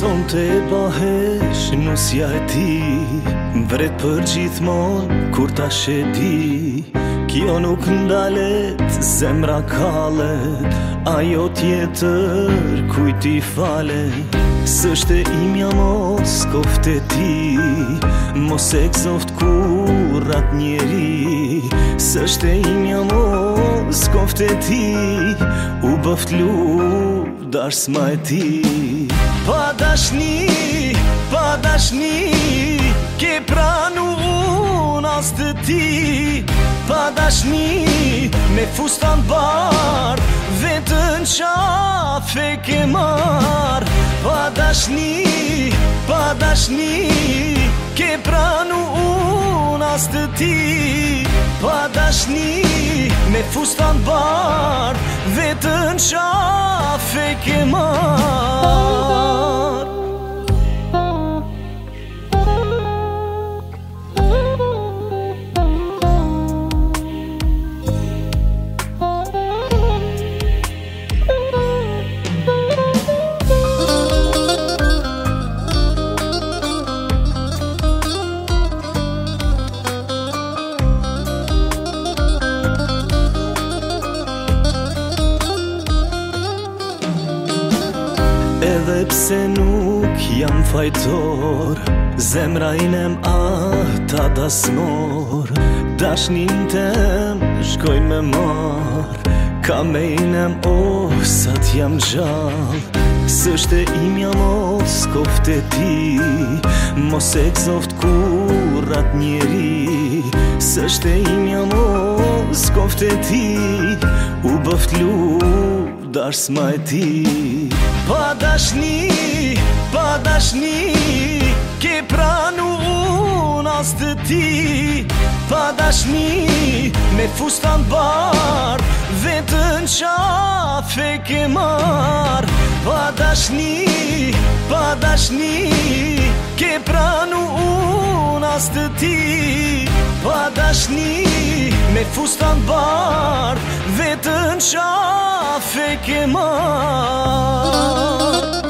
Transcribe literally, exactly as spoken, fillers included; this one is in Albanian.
Sonte e bahesh nusja e ti Vret për gjithmon kur ta shedi Kjo nuk ndalet, zemra kalet Ajo tjetër kujti falet S'është e imja mos kofte ti Mos e gzoft kurat njeri S'është e imja mos kofte ti U bëft lu dash s'ma e ti Pa dashni, pa dashni Ke pranu unë as të ti Pa dashni, me fustan bar Vetën qafe ke mar Pa dashni, pa dashni Ke pranu unë as të ti Pa dashni, me fustan bar Vetën qafe ke mar Edhe pse nuk jam fajtor Zemra inem ata dasmor Dashnin tem shkojnë me mar Ka me inem osat jam gjall S'është e imja mos kofte ti Mos e gzoft kurat njeri S'është e imja mos kofte ti U bëft lu dash s'ma e ti Pa dashni, pa dashni Ke pranu unë as të ti Pa dashni, me fustan bar Vetën qafe ke mar Pa dashni, pa dashni Ke pranu unë as të ti Pa dashni, me fustan bar Vetën qafe ke mar